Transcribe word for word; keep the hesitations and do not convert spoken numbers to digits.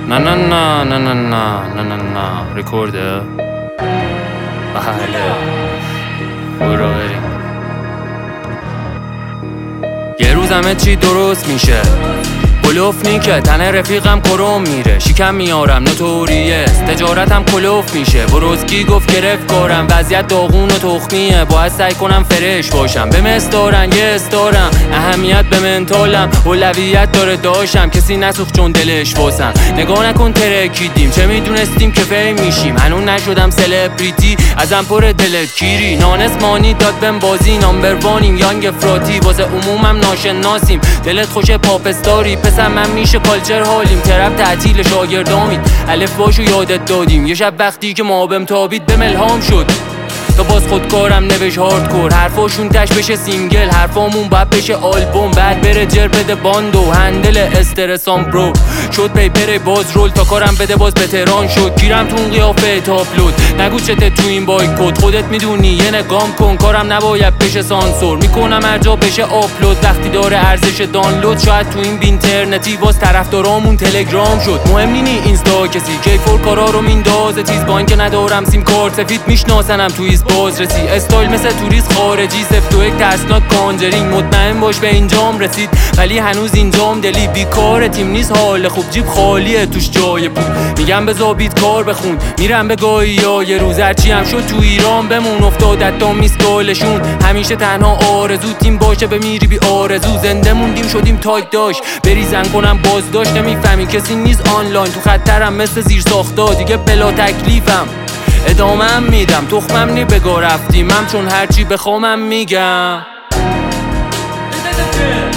نه نه نه نه نه نه نه نه نه رکورده. بله برو بریم. یه روز همه چی درست میشه، کلوف نیکه تن رفیقم کرم میره، شیکم میارم نوتوریه، تجارتم کلوف میشه. بروزکی گفت گرفت کارم، وضعیت داغون و تخمیه، باید سعی کنم فرش باشم. به مستارن یه استارم، اهمیت به منتالم، اولویت داره داشتم، کسی نسوخت چون دلش واسم. نگاه نکن ترکیدیم، چه میدونستیم که فیم میشیم، هنون نشدم سلبریتی ازم پر دلت کیری. نانس مانی داد بهم بازی، نامبر وانیم یانگ افراطی، واسه عمومم ناشناسیم، دلت خوش پاپ استاری. پسر من میشه کالچر حالیم، ترپ تعطیل شاگردامید، الف باشو یادت دادیم. یه شب وقتی که ما بهم تابید بهم الهام شد تا باز خودکارم نوش هاردکور، حرفاشون تش بشه سینگل، حرفامون باید بشه آلبوم، بعد بره جر بده باندو هندل استرسام برو شد پیپر باز رول تا کارم بده باز بتران شد. گیرم تو اون قیافه تاپلود، نگو چته تو این بایکوت، خودت میدونی یه نگام کن، کارم نباید بشه سانسور، میکنم هر جا بشه آپلود وقتی داره ارزش دانلود. شاید تو این بینترنتی باز طرفدارامون تلگرام شد، مهم نی اینستا کسی کی فور کارا رو میندازه تیز، با اینکه ندارم سیم کارت سفید میشناسنم تو ایز بازرسی، استایل مثل توریست خارجی، سفت و یک ترسناک کانجرینگ، مطمئن باش به اینجام رسید ولی هنوز اینجام دلی بیکار، تیم نیست حال خوب، جیب خالیه توش جای پول، میگم بذار بیت کار بخون، میرم به گاهی یا یه روز هرچی هم شد تو ایران بمون، افتادت تا میسکالشون همیشه تنها آرزو، تیم باشه بمیری بی آرزو، زنده موندیم شدیم تایپ داشت بریزن کنم باز داشت، نمیفهمی کسی نیست آنلاین، تو خطرم مثل زیر ساختا دیگه بلا تکلیفم، ادامم میدم تخمم نی بگا رفتیمم، چون هرچی بخوامم میگم.